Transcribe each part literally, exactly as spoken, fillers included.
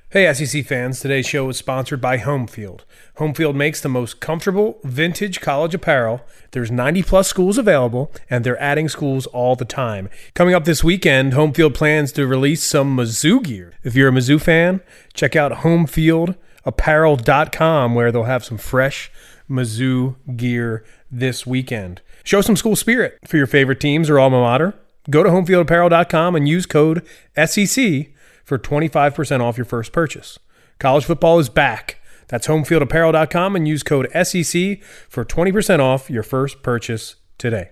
Hey S E C fans, today's show is sponsored by Homefield. Homefield makes the most comfortable vintage college apparel. There's ninety plus schools available, and they're adding schools all the time. Coming up this weekend, Homefield plans to release some Mizzou gear. If you're a Mizzou fan, check out homefield apparel dot com where they'll have some fresh Mizzou gear this weekend. Show some school spirit for your favorite teams or alma mater. Go to homefield apparel dot com and use code S E C for twenty-five percent off your first purchase. College football is back. That's homefield apparel dot com and use code S E C for twenty percent off your first purchase today.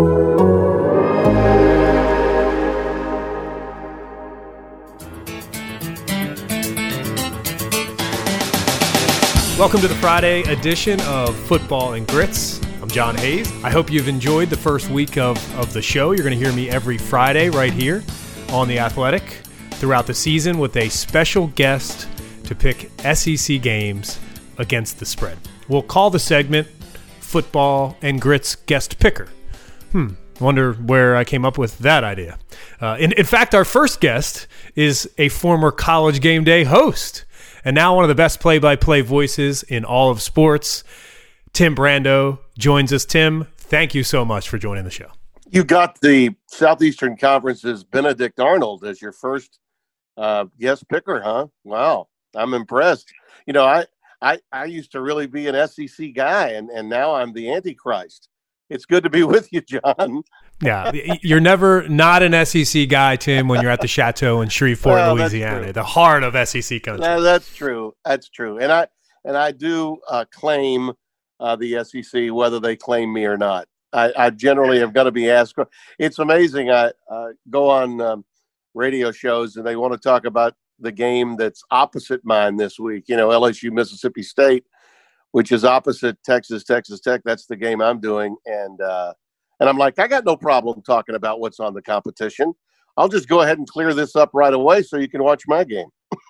Welcome to the Friday edition of Football and Grits. I'm John Hayes. I hope you've enjoyed the first week of, of the show. You're going to hear me every Friday right here on The Athletic throughout the season with a special guest to pick S E C games against the spread. We'll call the segment Football and Grits Guest Picker. Hmm, wonder where I came up with that idea. Uh, in, in fact, our first guest is a former College Game Day host and now one of the best play-by-play voices in all of sports. Tim Brando joins us. Tim, thank you so much for joining the show. You got the Southeastern Conference's Benedict Arnold as your first Uh, guest picker, huh? Wow, I'm impressed. You know, I, I I used to really be an S E C guy, and, and now I'm the Antichrist. It's good to be with you, John. Yeah, you're never not an S E C guy, Tim, when you're at the Chateau in Shreveport, well, Louisiana, the heart of S E C country. No, that's true. That's true. And I and I do uh, claim uh, the S E C, whether they claim me or not. I, I generally am going to be asked. It's amazing. I uh, go on Um, radio shows and they want to talk about the game that's opposite mine this week. You know, L S U Mississippi State, which is opposite Texas, Texas Tech. That's the game I'm doing. And, uh, and I'm like, I got no problem talking about what's on the competition. I'll just go ahead and clear this up right away so you can watch my game.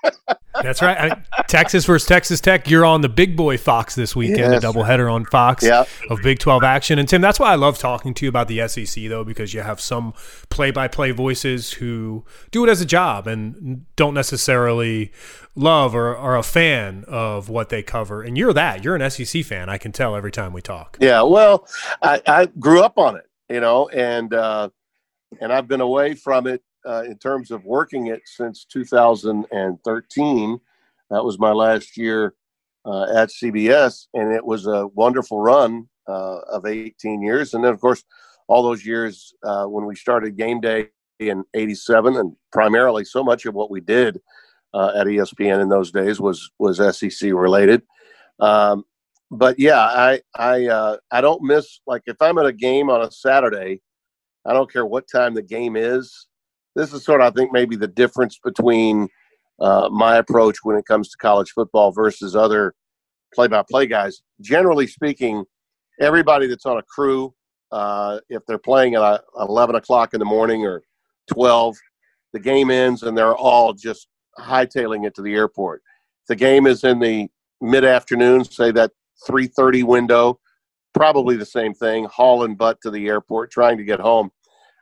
That's right. I mean, Texas versus Texas Tech. You're on the big boy Fox this weekend, yes. A doubleheader on Fox yeah. of Big twelve action. And Tim, that's why I love talking to you about the S E C, though, because you have some play-by-play voices who do it as a job and don't necessarily love or are a fan of what they cover. And you're that. You're an S E C fan. I can tell every time we talk. Yeah, well, I, I grew up on it, you know, and uh, and I've been away from it. Uh, in terms of working it since two thousand thirteen. That was my last year uh, at C B S, and it was a wonderful run uh, of eighteen years. And then, of course, all those years uh, when we started Game Day in eighty-seven, and primarily so much of what we did uh, at E S P N in those days was was S E C related. Um, but yeah, I I uh, I don't miss, like, if I'm at a game on a Saturday, I don't care what time the game is. This is sort of, I think, maybe the difference between uh, my approach when it comes to college football versus other play-by-play guys. Generally speaking, everybody that's on a crew, uh, if they're playing at uh, eleven o'clock in the morning or twelve, the game ends and they're all just hightailing it to the airport. If the game is in the mid-afternoon, say that three thirty window, probably the same thing, hauling butt to the airport, trying to get home.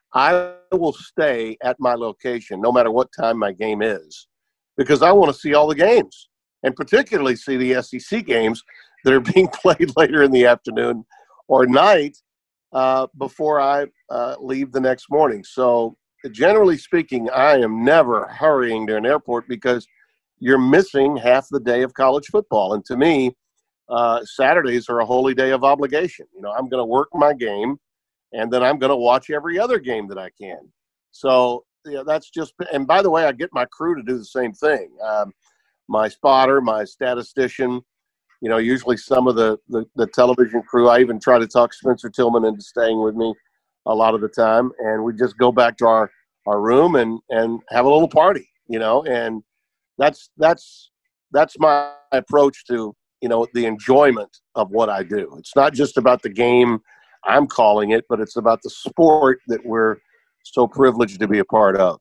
I will stay at my location no matter what time my game is because I want to see all the games, and particularly see the S E C games that are being played later in the afternoon or night uh, before I uh, leave the next morning. So generally speaking, I am never hurrying to an airport because you're missing half the day of college football. And to me, uh, Saturdays are a holy day of obligation. You know, I'm going to work my game, and then I'm going to watch every other game that I can. So, you know, that's just – and by the way, I get my crew to do the same thing. Um, my spotter, my statistician, you know, usually some of the, the, the television crew. I even try to talk Spencer Tillman into staying with me a lot of the time. And we just go back to our, our room and, and have a little party, you know. And that's that's that's my approach to, you know, the enjoyment of what I do. It's not just about the game – I'm calling it, but it's about the sport that we're so privileged to be a part of.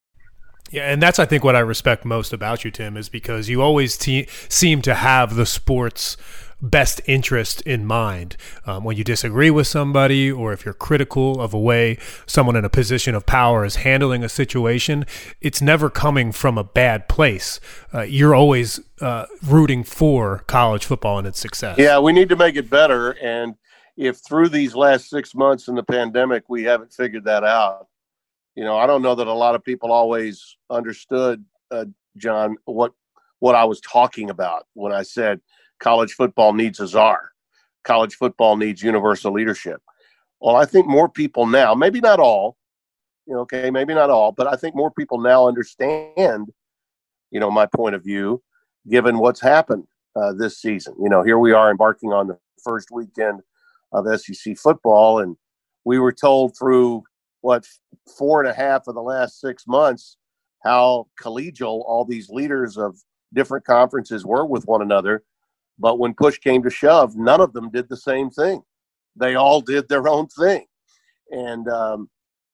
Yeah, and that's, I think, what I respect most about you, Tim, is because you always te- seem to have the sports best interest in mind. Um, when you disagree with somebody, or if you're critical of a way someone in a position of power is handling a situation, it's never coming from a bad place. Uh, you're always uh, rooting for college football and its success. Yeah, we need to make it better. And if through these last six months in the pandemic, we haven't figured that out, you know, I don't know that a lot of people always understood, uh, John, what what I was talking about when I said college football needs a czar. College football needs universal leadership. Well, I think more people now, maybe not all, you know, okay, maybe not all, but I think more people now understand, you know, my point of view, given what's happened uh, this season. You know, here we are embarking on the first weekend of S E C football, and we were told through, what, four and a half of the last six months how collegial all these leaders of different conferences were with one another. But when push came to shove, none of them did the same thing. They all did their own thing. And um,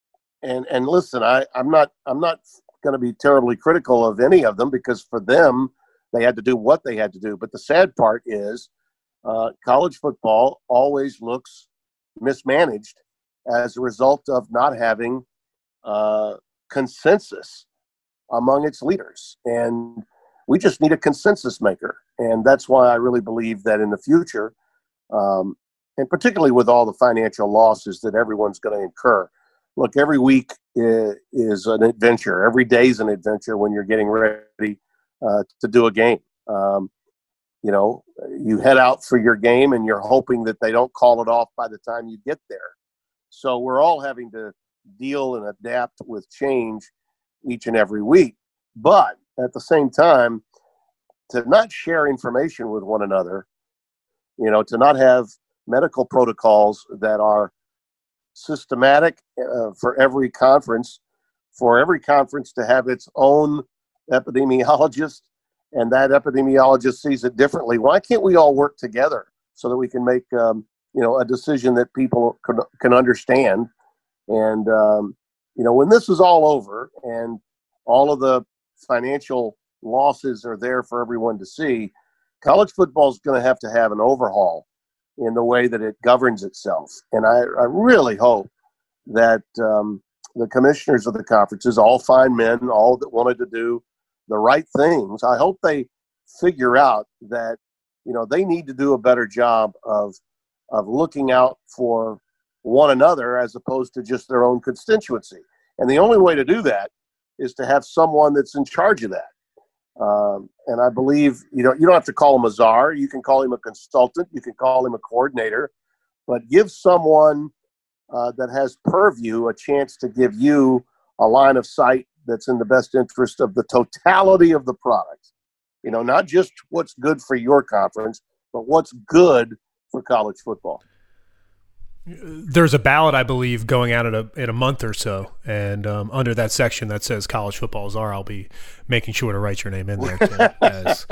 and and listen, I, I'm not I'm not going to be terribly critical of any of them, because for them, they had to do what they had to do. But the sad part is uh, college football always looks mismanaged as a result of not having uh, consensus among its leaders. And we just need a consensus maker. And that's why I really believe that in the future, um, and particularly with all the financial losses that everyone's going to incur, look, every week is, is an adventure. Every day is an adventure when you're getting ready uh, to do a game. Um, you know, you head out for your game and you're hoping that they don't call it off by the time you get there. So we're all having to deal and adapt with change each and every week. But at the same time, to not share information with one another, you know, to not have medical protocols that are systematic uh, for every conference, for every conference to have its own epidemiologist, and that epidemiologist sees it differently. Why can't we all work together so that we can make, um, you know, a decision that people can, can understand? And, um, you know, when this is all over and all of the financial losses are there for everyone to see, college football is going to have to have an overhaul in the way that it governs itself. And I, I really hope that um, the commissioners of the conferences, all fine men, all that wanted to do the right things, I hope they figure out that, you know, they need to do a better job of of looking out for one another as opposed to just their own constituency. And the only way to do that is to have someone that's in charge of that. Um, and I believe, you know, you don't have to call him a czar. You can call him a consultant. You can call him a coordinator. But give someone uh, that has purview a chance to give you a line of sight that's in the best interest of the totality of the product. You know, not just what's good for your conference, but what's good for college football. There's a ballot, I believe, going out in a in a month or so, and um, under that section that says college football czar, I'll be making sure to write your name in there Tim, as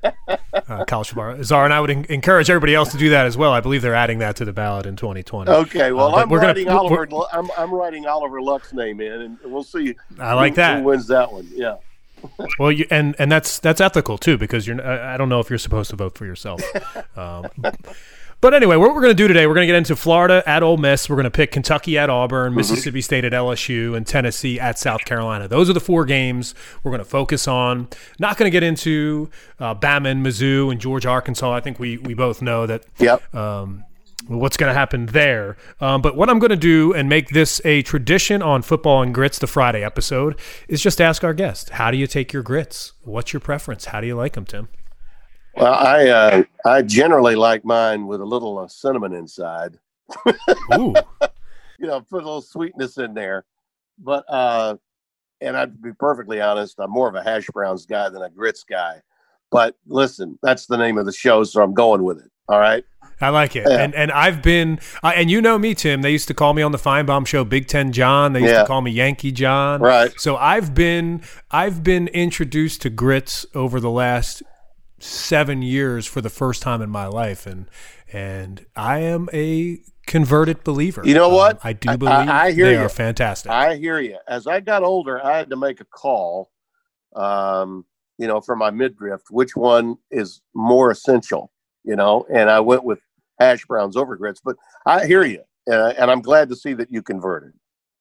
uh, college football czar, and I would en- encourage everybody else to do that as well. I believe they're adding that to the ballot in twenty twenty. Okay, well, uh, I'm we're writing gonna, Oliver. I'm I'm writing Oliver Luck's name in, and we'll see. I like who, that. Who wins that one? Yeah. Well, you, and and that's that's ethical too, because you're. I, I don't know if you're supposed to vote for yourself. Um, But anyway, what we're going to do today, we're going to get into Florida at Ole Miss. We're going to pick Kentucky at Auburn, mm-hmm. Mississippi State at L S U, and Tennessee at South Carolina. Those are the four games we're going to focus on. Not going to get into uh, Bama and Mizzou and Georgia, Arkansas. I think we we both know that. Yep. Um, what's going to happen there. Um, but what I'm going to do, and make this a tradition on Football and Grits, the Friday episode, is just ask our guest, how do you take your grits? What's your preference? How do you like them, Tim? Well, I uh, I generally like mine with a little uh, cinnamon inside. Ooh. You know, put a little sweetness in there. But, uh, and I'd be perfectly honest, I'm more of a hash browns guy than a grits guy. But listen, that's the name of the show, so I'm going with it. All right? I like it. Yeah. And and I've been, uh, and you know me, Tim, they used to call me on the Feinbaum show Big Ten John. They used yeah. to call me Yankee John. Right. So I've been, I've been introduced to grits over the last seven years for the first time in my life. And, and I am a converted believer. You know what? Um, I do believe I, I hear they you. are fantastic. I hear you. As I got older, I had to make a call, um, you know, for my midriff, which one is more essential. you know, and I went with hash browns over grits. But I hear you, uh, and I'm glad to see that you converted.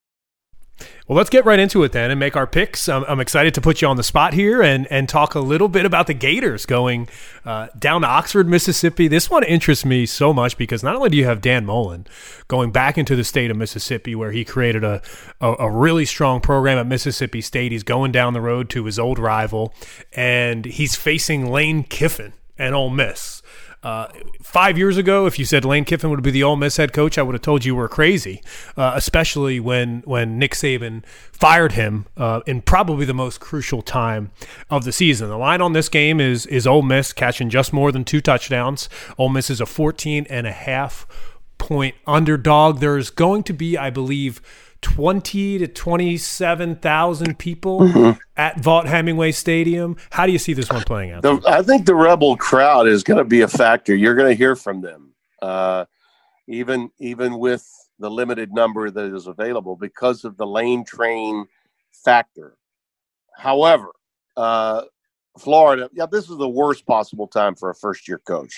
Well, let's get right into it then and make our picks. I'm, I'm excited to put you on the spot here and, and talk a little bit about the Gators going uh, down to Oxford, Mississippi. This one interests me so much because not only do you have Dan Mullen going back into the state of Mississippi where he created a, a, a really strong program at Mississippi State. He's going down the road to his old rival, and he's facing Lane Kiffin and Ole Miss. Uh, five years ago, if you said Lane Kiffin would be the Ole Miss head coach, I would have told you were crazy, uh, especially when when Nick Saban fired him uh, in probably the most crucial time of the season. The line on this game is is Ole Miss catching just more than two touchdowns. Ole Miss is a fourteen and a half point underdog. There's going to be, I believe, twenty to twenty-seven thousand people mm-hmm. at Vaught Hemingway Stadium. How do you see this one playing out? The, I think the Rebel crowd is going to be a factor. You're going to hear from them, uh, even even with the limited number that is available because of the Lane Train factor. However, uh, Florida, yeah, this is the worst possible time for a first-year coach.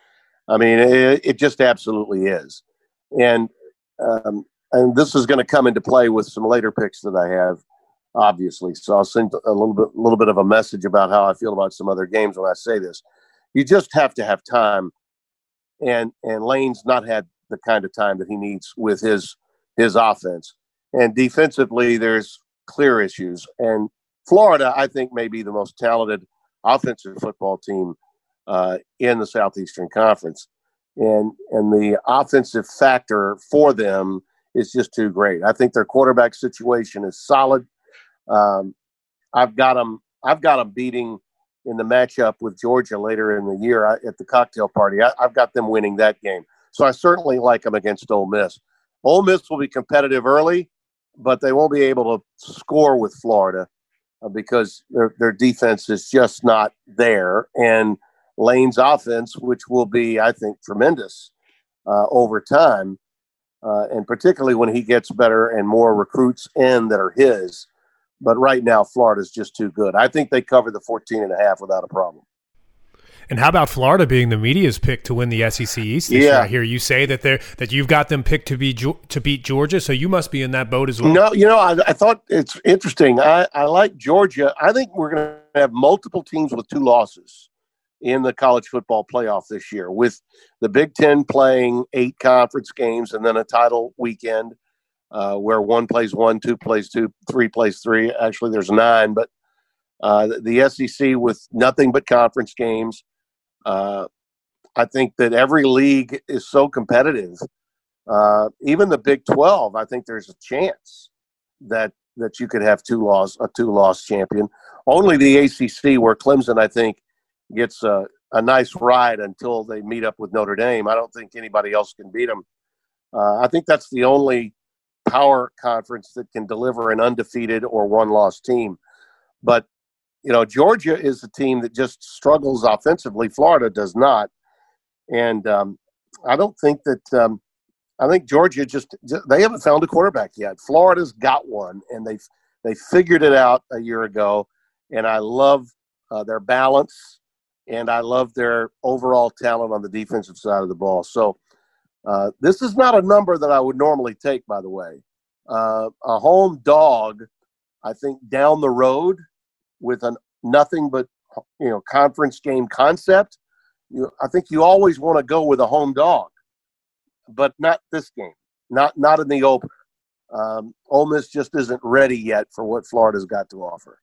I mean, it, it just absolutely is. And um, And this is going to come into play with some later picks that I have, obviously. So I'll send a little bit, a little bit of a message about how I feel about some other games when I say this. You just have to have time, and and Lane's not had the kind of time that he needs with his his offense. And defensively, there's clear issues. And Florida, I think, may be the most talented offensive football team uh, in the Southeastern Conference, and and the offensive factor for them is just too great. I think their quarterback situation is solid. Um, I've got them. I've got them beating in the matchup with Georgia later in the year I, at the cocktail party. I, I've got them winning that game. So I certainly like them against Ole Miss. Ole Miss will be competitive early, but they won't be able to score with Florida uh, because their their defense is just not there. And Lane's offense, which will be, I think, tremendous uh, over time. Uh, and particularly when he gets better and more recruits in that are his. But right now, Florida's just too good. I think they cover the fourteen and a half without a problem. And how about Florida being the media's pick to win the S E C East this yeah. year? I hear you say that they're that you've got them picked to be to beat Georgia, so you must be in that boat as well. No, you know, I, I thought it's interesting. I, I like Georgia. I think we're going to have multiple teams with two losses in the college football playoff this year, with the Big Ten playing eight conference games and then a title weekend uh, where one plays one, two plays two, three plays three. Actually, there's nine, but uh, the, the S E C with nothing but conference games. Uh, I think that every league is so competitive. Uh, even the Big twelve, I think there's a chance that that you could have two loss a two loss champion. Only the A C C, where Clemson, I think, gets a, a nice ride until they meet up with Notre Dame. I don't think anybody else can beat them. Uh, I think that's the only power conference that can deliver an undefeated or one-loss team. But, you know, Georgia is a team that just struggles offensively. Florida does not. And um, I don't think that um, – I think Georgia just – they haven't found a quarterback yet. Florida's got one, and they've, they figured it out a year ago. And I love uh, their balance. And I love their overall talent on the defensive side of the ball. So uh, this is not a number that I would normally take, by the way. Uh, a home dog, I think, down the road with a nothing but, you know, conference game concept, you, I think you always want to go with a home dog, but not this game, not not in the opener. Um, Ole Miss just isn't ready yet for what Florida's got to offer.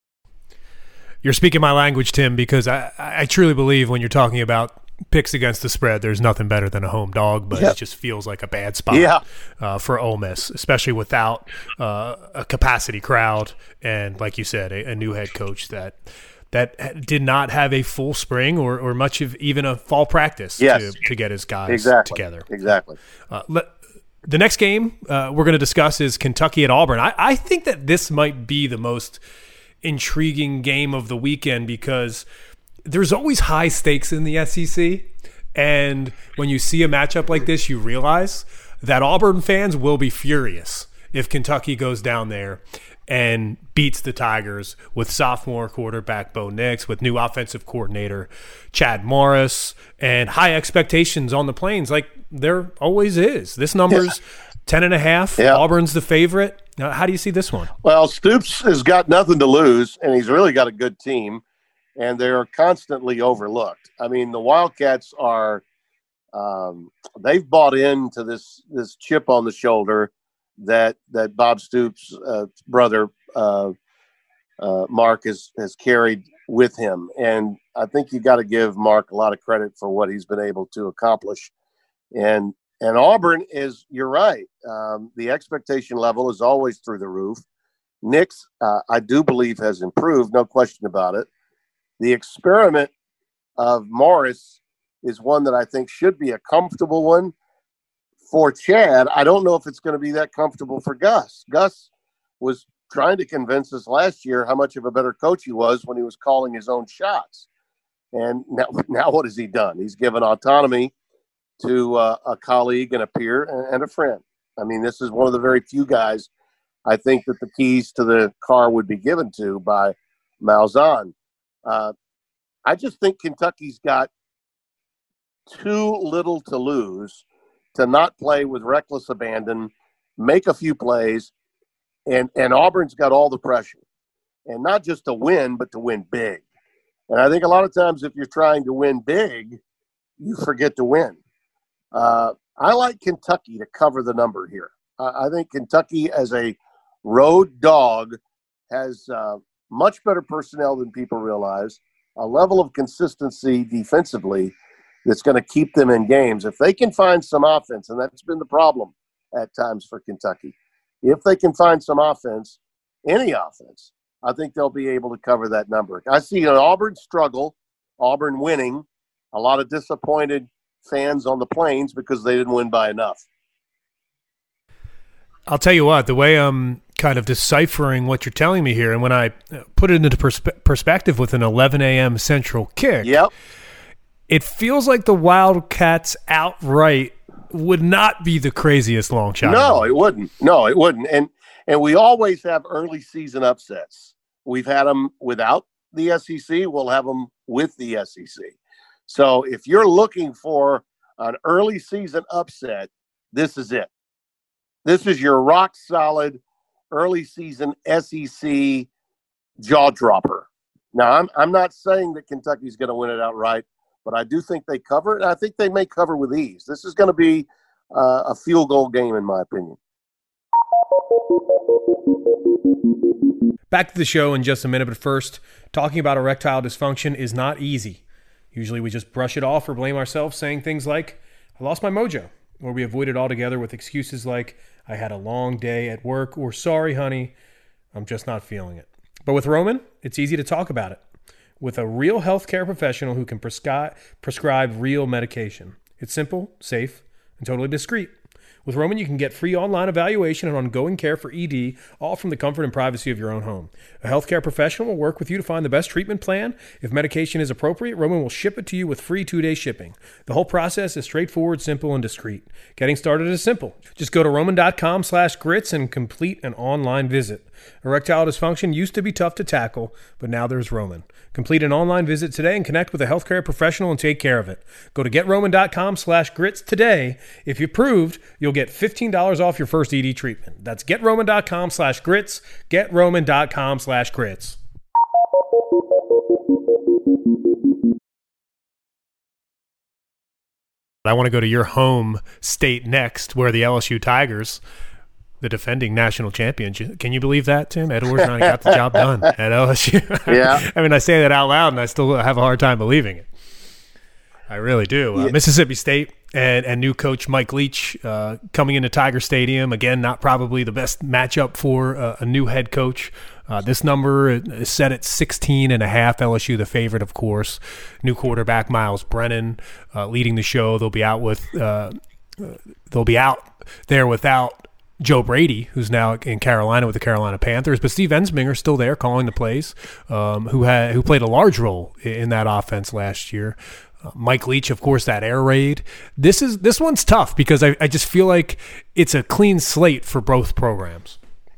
You're speaking my language, Tim, because I, I truly believe when you're talking about picks against the spread, there's nothing better than a home dog, but yep. it just feels like a bad spot yeah. uh, for Ole Miss, especially without uh, a capacity crowd and, like you said, a, a new head coach that that did not have a full spring or, or much of even a fall practice yes. to, to get his guys exactly. together. Exactly. Uh, let, the next game uh, we're going to discuss is Kentucky at Auburn. I, I think that this might be the most intriguing game of the weekend because there's always high stakes in the S E C, and when you see a matchup like this, you realize that Auburn fans will be furious if Kentucky goes down there and beats the Tigers with sophomore quarterback Bo Nix, with new offensive coordinator Chad Morris, and high expectations on the Plains like there always is. This number's yeah. ten and a half. Yeah. Auburn's the favorite. Now, how do you see this one? Well, Stoops has got nothing to lose, and he's really got a good team, and they're constantly overlooked. I mean, the Wildcats are um, – they've bought into this this chip on the shoulder that that Bob Stoops' uh, brother uh, uh, Mark has, has carried with him. And I think you got to give Mark a lot of credit for what he's been able to accomplish. And and Auburn is, you're right, um, the expectation level is always through the roof. Nix, uh, I do believe, has improved, no question about it. The experiment of Morris is one that I think should be a comfortable one for Chad. I don't know if it's going to be that comfortable for Gus. Gus was trying to convince us last year how much of a better coach he was when he was calling his own shots. And now, now what has he done? He's given autonomy to uh, a colleague and a peer and, and a friend. I mean, this is one of the very few guys I think that the keys to the car would be given to by Malzahn. Uh, I just think Kentucky's got too little to lose to not play with reckless abandon, make a few plays, and, and Auburn's got all the pressure. And not just to win, but to win big. And I think a lot of times if you're trying to win big, you forget to win. Uh, I like Kentucky to cover the number here. Uh, I think Kentucky as a road dog has uh, much better personnel than people realize, a level of consistency defensively that's going to keep them in games. If they can find some offense, and that's been the problem at times for Kentucky, if they can find some offense, any offense, I think they'll be able to cover that number. I see an Auburn struggle, Auburn winning, a lot of disappointed fans on the Plains because they didn't win by enough. I'll tell you what, the way I'm kind of deciphering what you're telling me here, and when I put it into perspe- perspective with an eleven a.m. Central kick, yep. It feels like the Wildcats outright would not be the craziest long shot. No, it wouldn't. No, it wouldn't. And and we always have early season upsets. We've had them without the S E C. We'll have them with the S E C. So if you're looking for an early season upset, this is it. This is your rock solid early season S E C jaw dropper. Now, I'm I'm not saying that Kentucky's going to win it outright, but I do think they cover, and I think they may cover with ease. This is going to be uh, a field goal game, in my opinion. Back to the show in just a minute, but first, talking about erectile dysfunction is not easy. Usually we just brush it off or blame ourselves, saying things like, I lost my mojo, or we avoid it altogether with excuses like, I had a long day at work, or sorry, honey, I'm just not feeling it. But with Roman, it's easy to talk about it with a real healthcare professional who can prescri- prescribe real medication. It's simple, safe, and totally discreet. With Roman, you can get free online evaluation and ongoing care for E D, all from the comfort and privacy of your own home. A healthcare professional will work with you to find the best treatment plan. If medication is appropriate, Roman will ship it to you with free two-day shipping. The whole process is straightforward, simple, and discreet. Getting started is simple. Just go to roman.com slash grits and complete an online visit. Erectile dysfunction used to be tough to tackle, but now there's Roman. Complete an online visit today and connect with a healthcare professional and take care of it. Go to getroman.com slash grits today. If you're approved, you'll get fifteen dollars off your first E D treatment. That's getroman.com slash grits, getroman.com slash grits. I want to go to your home state next, where the L S U Tigers, the defending national champions. Can you believe that, Tim? Ed Orgeron got the job done at L S U. Yeah. I mean, I say that out loud, and I still have a hard time believing it. I really do. Uh, yeah. Mississippi State and, and new coach Mike Leach uh, coming into Tiger Stadium. Again, not probably the best matchup for uh, a new head coach. Uh, this number is set at sixteen and a half. L S U the favorite, of course. New quarterback Miles Brennan uh, leading the show. They'll be out with uh, they'll be out there without Joe Brady, who's now in Carolina with the Carolina Panthers, but Steve Ensminger still there calling the plays, um, who had who played a large role in that offense last year. Uh, Mike Leach, of course, that air raid. This is this one's tough because I, I just feel like it's a clean slate for both programs.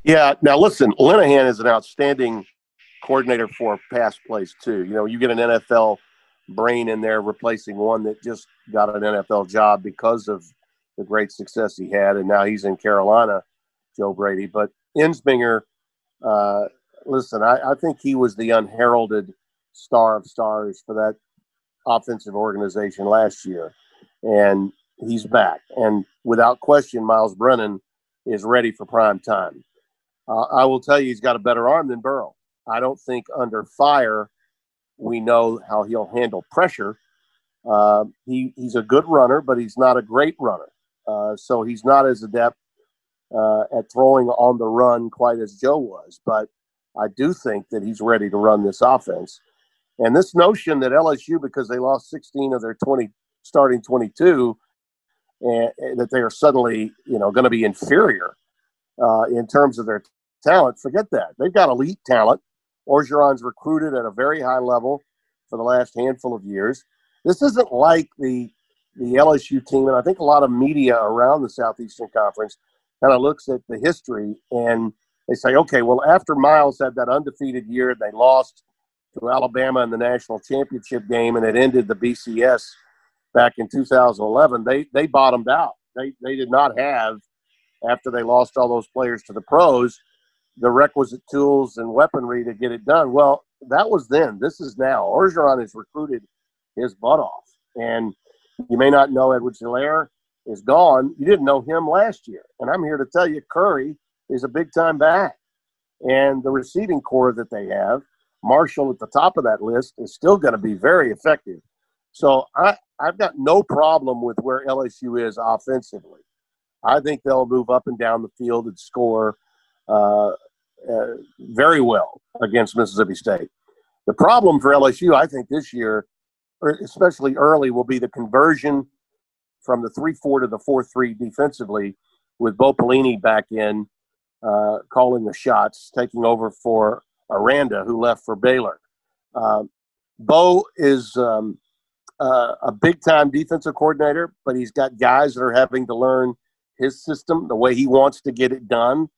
Yeah. Now, listen, Linehan is an outstanding coordinator for pass plays, too. You know, you get an N F L brain in there replacing one that just got an N F L job because of the great success he had, and now he's in Carolina, Joe Brady. But Ensminger, uh, listen, I, I think he was the unheralded star of stars for that offensive organization last year, and he's back. And without question, Miles Brennan is ready for prime time. Uh, I will tell you, he's got a better arm than Burrow. I don't think under fire we know how he'll handle pressure. Uh, he, he's a good runner, but he's not a great runner. Uh, so he's not as adept uh, at throwing on the run quite as Joe was. But I do think that he's ready to run this offense. And this notion that L S U, because they lost sixteen of their twenty starting twenty-two, and, and that they are suddenly, you know, going to be inferior uh, in terms of their talent, forget that. They've got elite talent. Orgeron's recruited at a very high level for the last handful of years. This isn't like the the L S U team, and I think a lot of media around the Southeastern Conference kind of looks at the history and they say, okay, well, after Miles had that undefeated year, they lost to Alabama in the national championship game, and it ended the B C S back in two thousand eleven. They they bottomed out. They they did not have, after they lost all those players to the pros, the requisite tools and weaponry to get it done. Well, that was then. This is now. Orgeron has recruited his butt off. And you may not know Edwards-Helaire is gone. You didn't know him last year. And I'm here to tell you Curry is a big-time back. And the receiving core that they have, Marshall at the top of that list, is still going to be very effective. So I, I've got no problem with where L S U is offensively. I think they'll move up and down the field and score uh, uh, very well against Mississippi State. The problem for L S U, I think, this year, especially early, will be the conversion from the three four to the four three defensively, with Bo Pelini back in, uh, calling the shots, taking over for Aranda, who left for Baylor. Uh, Bo is um, uh, a big-time defensive coordinator, but he's got guys that are having to learn his system, the way he wants to get it done.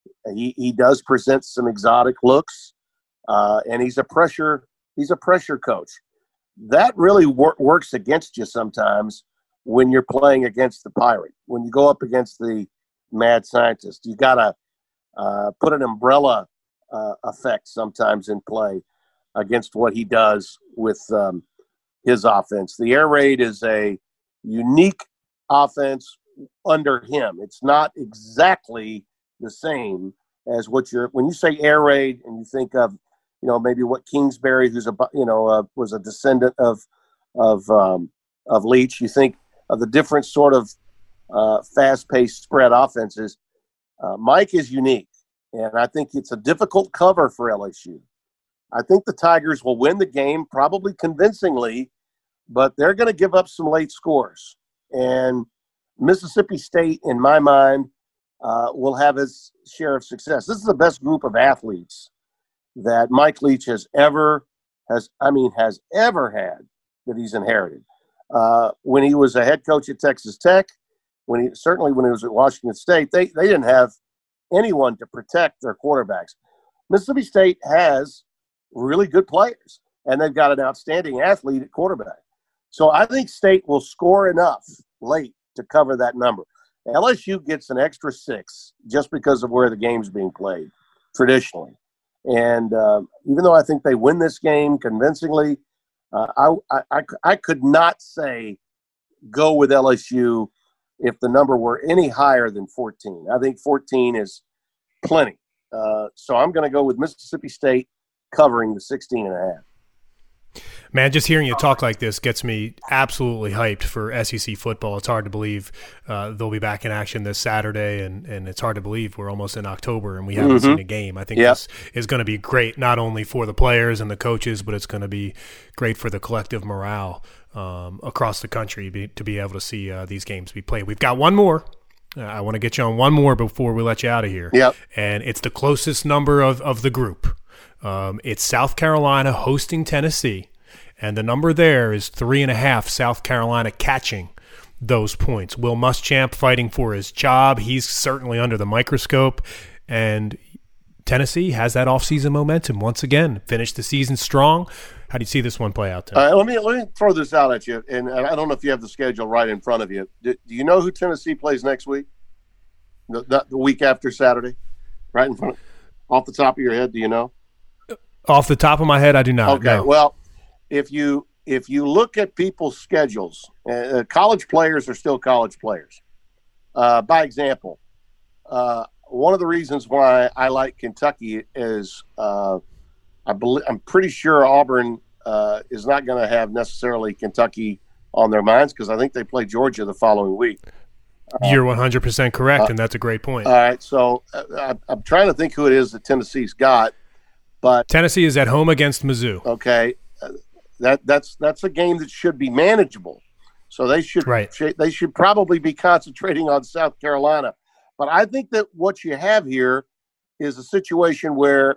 He he does present some exotic looks, uh, and he's a pressure he's a pressure coach. That really wor- works against you sometimes when you're playing against the Pirate. When you go up against the mad scientist, you got to uh, put an umbrella uh, effect sometimes in play against what he does with um, his offense. The air raid is a unique offense under him. It's not exactly the same as what you're, when you say air raid and you think of, you know, maybe what Kingsbury, who's a, you know, uh, was a descendant of, of, um, of Leach, you think of the different sort of uh, fast-paced spread offenses. Uh, Mike is unique, and I think it's a difficult cover for L S U. I think the Tigers will win the game, probably convincingly, but they're going to give up some late scores. And Mississippi State, in my mind, uh, will have its share of success. This is the best group of athletes that Mike Leach has ever has I mean has ever had that he's inherited. Uh, when he was a head coach at Texas Tech, when he certainly when he was at Washington State, they they didn't have anyone to protect their quarterbacks. Mississippi State has really good players, and they've got an outstanding athlete at quarterback. So I think State will score enough late to cover that number. L S U gets an extra six just because of where the game's being played traditionally. And uh, even though I think they win this game convincingly, uh, I, I, I could not say go with L S U if the number were any higher than fourteen. I think fourteen is plenty. Uh, so I'm going to go with Mississippi State covering the sixteen and a half. Man, just hearing you talk like this gets me absolutely hyped for S E C football. It's hard to believe uh, they'll be back in action this Saturday, and, and it's hard to believe we're almost in October and we haven't mm-hmm. seen a game. I think yep. this is going to be great, not only for the players and the coaches, but it's going to be great for the collective morale um, across the country be, to be able to see uh, these games be played. We've got one more. Uh, I want to get you on one more before we let you out of here. Yep. And it's the closest number of, of the group. Um, it's South Carolina hosting Tennessee, and the number there is three and a half. South Carolina catching those points. Will Muschamp fighting for his job. He's certainly under the microscope. And Tennessee has that offseason momentum once again. Finished the season strong. How do you see this one play out, Tim? Uh, let me let me throw this out at you, and, and I don't know if you have the schedule right in front of you. Do, do you know who Tennessee plays next week? The, the, the week after Saturday, right in front of, off the top of your head, do you know? Off the top of my head, I do not. Okay, no. Well, if you if you look at people's schedules, uh, college players are still college players. Uh, by example, uh, one of the reasons why I like Kentucky is uh, I believe I'm pretty sure Auburn uh, is not going to have necessarily Kentucky on their minds because I think they play Georgia the following week. You're one hundred percent correct, uh, and that's a great point. All right, so uh, I, I'm trying to think who it is that Tennessee's got, but Tennessee is at home against Mizzou. Okay, uh, that that's that's a game that should be manageable. So they should right. sh- they should probably be concentrating on South Carolina. But I think that what you have here is a situation where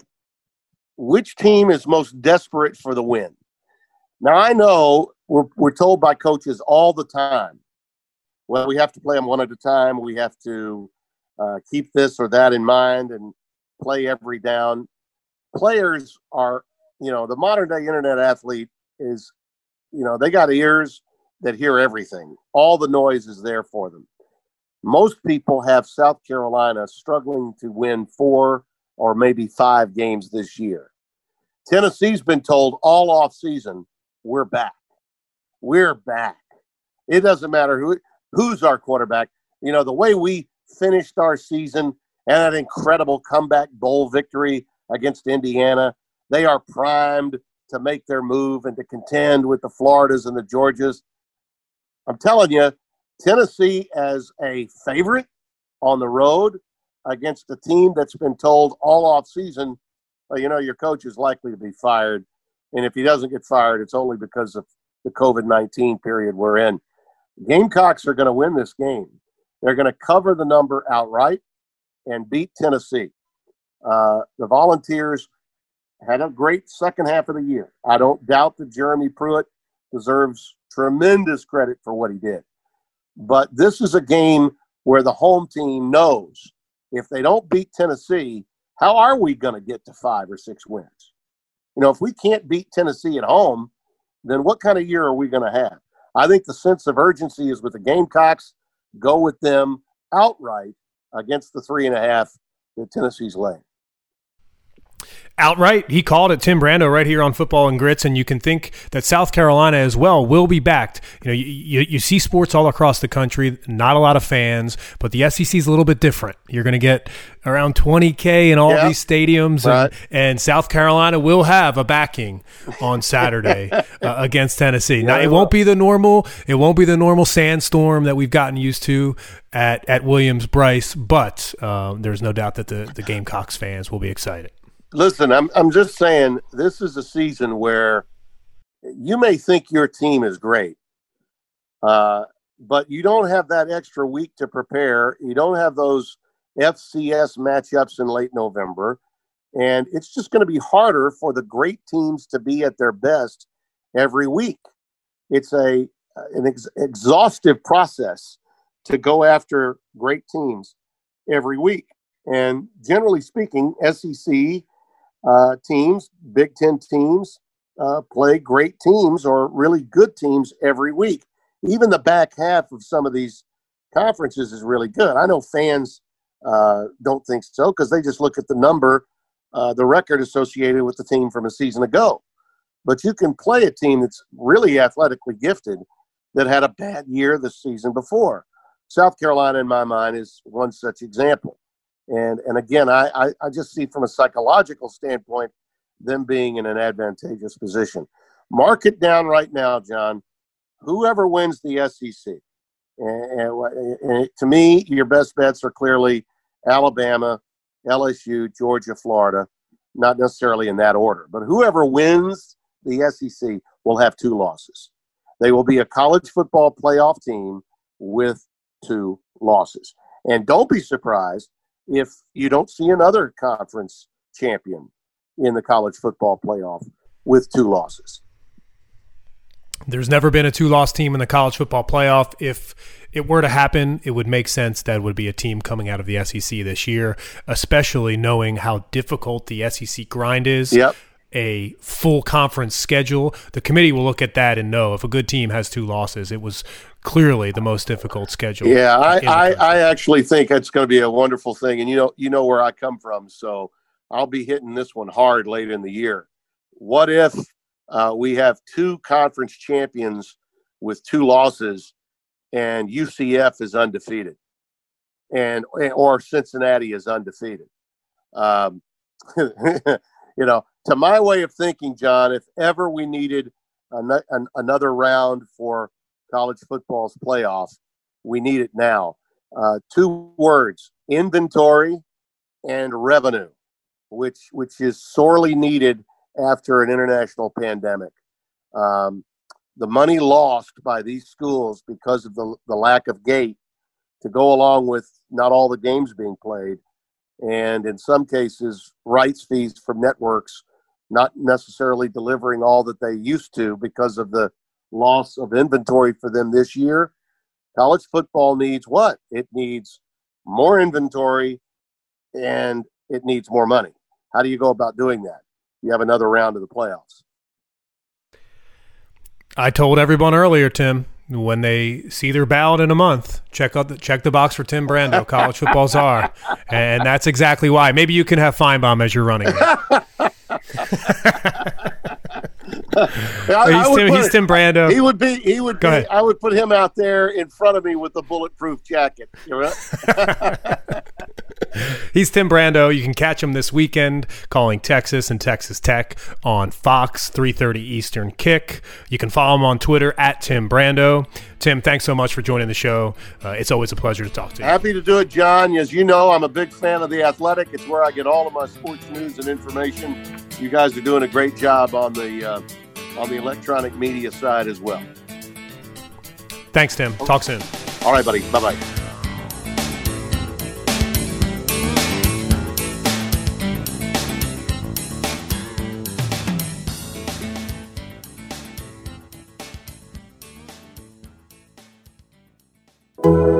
which team is most desperate for the win. Now I know we're we're told by coaches all the time, well, we have to play them one at a time. We have to uh, keep this or that in mind and play every down. Players are, you know, the modern day internet athlete is, you know, they got ears that hear everything. All the noise is there for them. Most people have South Carolina struggling to win four or maybe five games this year. Tennessee's been told all off season, we're back. We're back. It doesn't matter who who's our quarterback. You know, the way we finished our season and that incredible comeback bowl victory against Indiana, they are primed to make their move and to contend with the Floridas and the Georgias. I'm telling you, Tennessee as a favorite on the road against a team that's been told all off season, well, you know, your coach is likely to be fired. And if he doesn't get fired, it's only because of the covid nineteen period we're in. Gamecocks are going to win this game. They're going to cover the number outright and beat Tennessee. Uh, the Volunteers had a great second half of the year. I don't doubt that Jeremy Pruitt deserves tremendous credit for what he did. But this is a game where the home team knows if they don't beat Tennessee, how are we going to get to five or six wins? You know, if we can't beat Tennessee at home, then what kind of year are we going to have? I think the sense of urgency is with the Gamecocks. Go with them outright against the three and a half that Tennessee's laying. Outright, he called it. Tim Brando right here on Football and Grits, and you can think that South Carolina as well will be backed. You know, you, you, you see sports all across the country, not a lot of fans, but the S E C is a little bit different. You're going to get around twenty K in all yeah, these stadiums, right. and, and South Carolina will have a backing on Saturday uh, against Tennessee. Yeah, now, it won't be the normal. It won't be the normal sandstorm that we've gotten used to at at Williams-Brice, but uh, there's no doubt that the the Gamecocks fans will be excited. Listen, I'm I'm just saying this is a season where you may think your team is great, uh, but you don't have that extra week to prepare. You don't have those F C S matchups in late November, and it's just going to be harder for the great teams to be at their best every week. It's a an ex- exhaustive process to go after great teams every week, and generally speaking, S E C Uh, teams, Big Ten teams, uh, play great teams or really good teams every week. Even the back half of some of these conferences is really good. I know fans uh, don't think so because they just look at the number, uh, the record associated with the team from a season ago. But you can play a team that's really athletically gifted that had a bad year the season before. South Carolina, in my mind, is one such example. And and again, I, I, I just see from a psychological standpoint them being in an advantageous position. Mark it down right now, John. Whoever wins the S E C, and, and, and to me, your best bets are clearly Alabama, L S U, Georgia, Florida, not necessarily in that order. But whoever wins the S E C will have two losses. They will be a college football playoff team with two losses. And don't be surprised if you don't see another conference champion in the college football playoff with two losses. There's never been a two-loss team in the college football playoff. If it were to happen, it would make sense that it would be a team coming out of the S E C this year, especially knowing how difficult the S E C grind is. Yep. A full conference schedule. The committee will look at that and know if a good team has two losses, it was clearly the most difficult schedule. Yeah, I, I, I actually think it's going to be a wonderful thing. And you know, you know where I come from, so I'll be hitting this one hard late in the year. What if uh, we have two conference champions with two losses and U C F is undefeated and or Cincinnati is undefeated? Um, you know, to my way of thinking, John, if ever we needed an, an, another round for college football's playoff, we need it now. Uh, two words: inventory and revenue, which which is sorely needed after an international pandemic. Um, the money lost by these schools because of the, the lack of gate to go along with not all the games being played, and in some cases, rights fees from networks not necessarily delivering all that they used to because of the loss of inventory for them this year. College football needs what? It needs more inventory and it needs more money. How do you go about doing that? You have another round of the playoffs. I told everyone earlier, Tim, when they see their ballot in a month, check out the, check the box for Tim Brando, college football czar. And that's exactly why. Maybe you can have Feinbaum as your running mate. I, he's, Tim, put, he's Tim Brando. He would be. He would Go be. ahead. I would put him out there in front of me with the bulletproof jacket. You know? He's Tim Brando. You can catch him this weekend calling Texas and Texas Tech on Fox, three thirty Eastern kick. You can follow him on Twitter at Tim Brando. Tim, thanks so much for joining the show. Uh, it's always a pleasure to talk to you. Happy to do it, John. As you know, I'm a big fan of The Athletic. It's where I get all of my sports news and information. You guys are doing a great job on the uh, on the electronic media side as well. Thanks, Tim. Talk soon. All right, buddy. Bye-bye. you